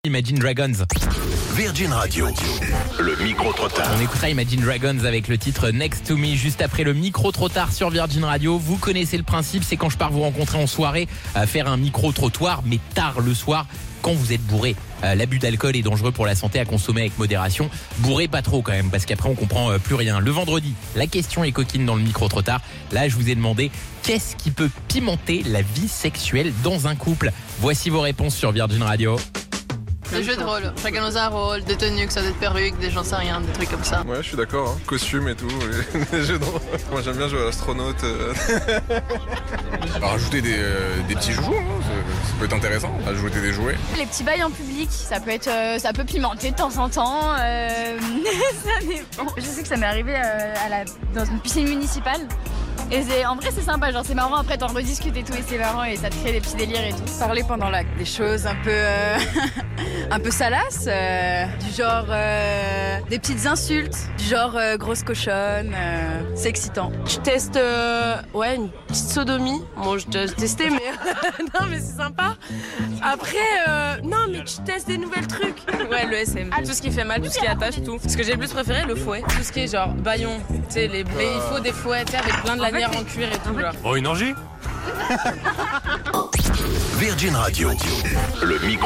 Imagine Dragons. Virgin Radio, le micro-trottoir. On écoutera Imagine Dragons avec le titre Next to Me juste après le micro-trottoir sur Virgin Radio. Vous connaissez le principe, c'est quand je pars vous rencontrer en soirée, faire un micro-trottoir, mais tard le soir, quand vous êtes bourré. L'abus d'alcool est dangereux pour la santé, à consommer avec modération. Bourré pas trop quand même, parce qu'après on comprend plus rien. Le vendredi, la question est coquine dans le micro-trottoir. Là, je vous ai demandé, qu'est-ce qui peut pimenter la vie sexuelle dans un couple? Voici vos réponses sur Virgin Radio. Des jeux de rôle, chacun dans un rôle, des tenues, que ça doit être perruques, des j'en sais rien, des trucs comme ça. Ouais, je suis d'accord, hein. Costume et tout, les jeux de rôle. Moi j'aime bien jouer à l'astronaute. Rajouter des petits joujoux, hein. Ça peut être intéressant, ajouter des jouets. Les petits bails en public, ça peut pimenter de temps en temps. Ça dépend. Je sais que ça m'est arrivé dans une piscine municipale. Et en vrai c'est sympa, genre c'est marrant, après t'en rediscutes et tout et c'est marrant et ça te crée des petits délires et tout. Parler pendant des choses un peu salaces, du genre des petites insultes, du genre grosse cochonne, c'est excitant. Je teste une petite sodomie. Bon, je t'ai testé, mais non, mais c'est sympa. Après, non, mais tu testes des nouvelles trucs. Ouais, le SM. Tout ce qui fait mal, tout ce qui attache, tout. Ce que j'ai le plus préféré, le fouet. Tout ce qui est genre baillon, tu sais, mais il faut des fouets, tu sais, avec plein de lanières en cuir et tout, genre. Oh, une orgie. Virgin Radio, le micro